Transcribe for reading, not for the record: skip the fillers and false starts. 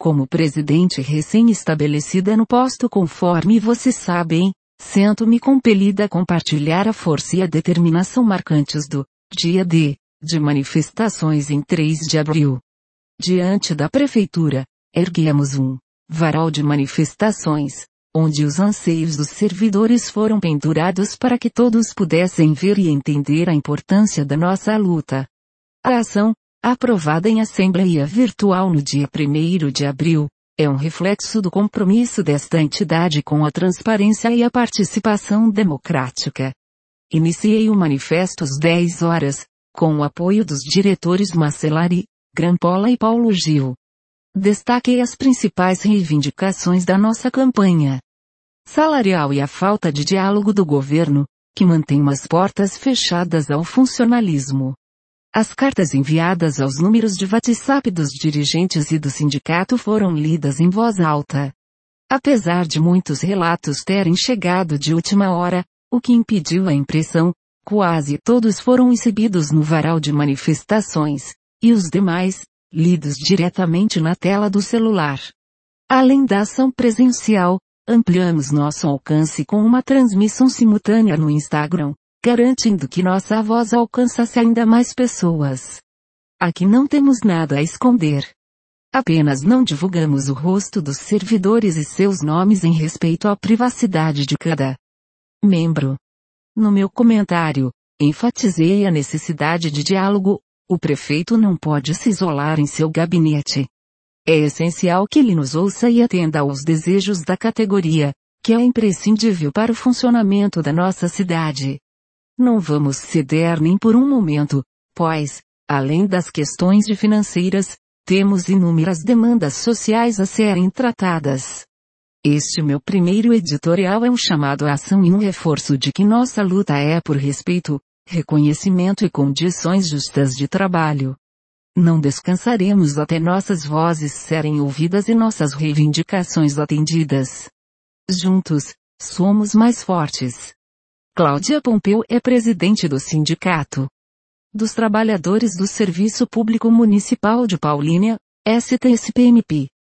Como presidente recém-estabelecida no posto, conforme vocês sabem, sinto-me compelida a compartilhar a força e a determinação marcantes do dia D de manifestações em 3 de abril. Diante da prefeitura, erguemos um varal de manifestações, onde os anseios dos servidores foram pendurados para que todos pudessem ver e entender a importância da nossa luta. A ação, aprovada em assembleia virtual no dia 1º de abril, é um reflexo do compromisso desta entidade com a transparência e a participação democrática. Iniciei o manifesto às 10 horas, com o apoio dos diretores Marcelari, Grampola e Paulo Gil. Destaquei as principais reivindicações da nossa campanha salarial e a falta de diálogo do governo, que mantém as portas fechadas ao funcionalismo. As cartas enviadas aos números de WhatsApp dos dirigentes e do sindicato foram lidas em voz alta. Apesar de muitos relatos terem chegado de última hora, o que impediu a impressão, quase todos foram exibidos no varal de manifestações, e os demais, lidos diretamente na tela do celular. Além da ação presencial, ampliamos nosso alcance com uma transmissão simultânea no Instagram, garantindo que nossa voz alcançasse ainda mais pessoas. Aqui não temos nada a esconder. Apenas não divulgamos o rosto dos servidores e seus nomes em respeito à privacidade de cada membro. No meu comentário, enfatizei a necessidade de diálogo. O prefeito não pode se isolar em seu gabinete. É essencial que ele nos ouça e atenda aos desejos da categoria, que é imprescindível para o funcionamento da nossa cidade. Não vamos ceder nem por um momento, pois, além das questões financeiras, temos inúmeras demandas sociais a serem tratadas. Este meu primeiro editorial é um chamado à ação e um reforço de que nossa luta é por respeito, reconhecimento e condições justas de trabalho. Não descansaremos até nossas vozes serem ouvidas e nossas reivindicações atendidas. Juntos, somos mais fortes. Cláudia Pompeu é presidente do Sindicato dos Trabalhadores do Serviço Público Municipal de Paulínia, STSPMP.